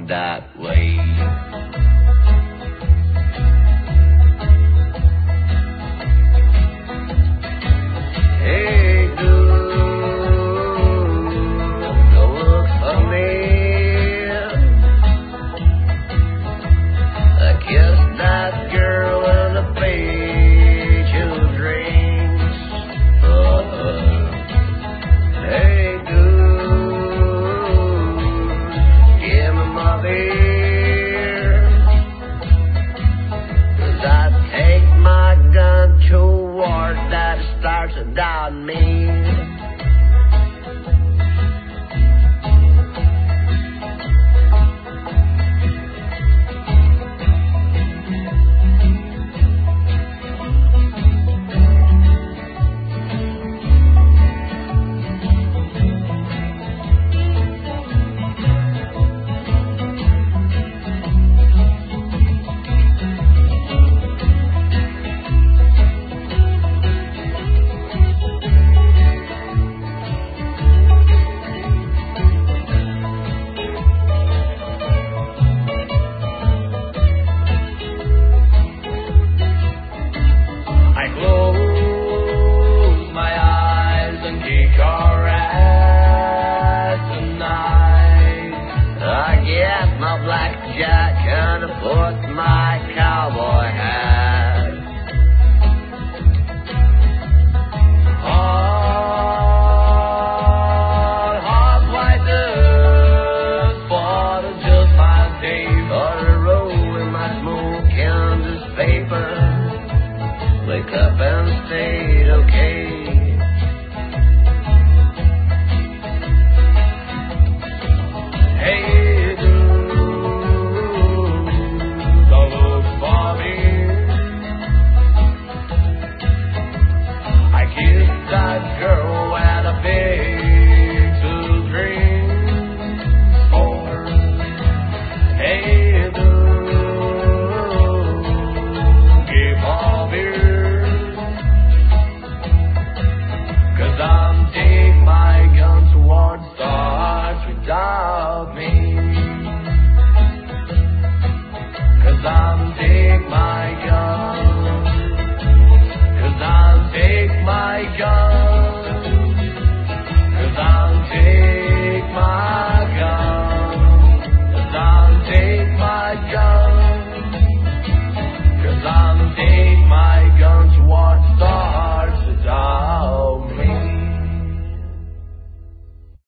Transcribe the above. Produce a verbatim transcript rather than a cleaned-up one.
that way. Hey, dude, don't look for me. I kissed that girl in a page of dreams. Uh-uh. Hey, dude, give me my beer. 'Cause I take my gun to war that starts without me. Blackjack and I put my cowboy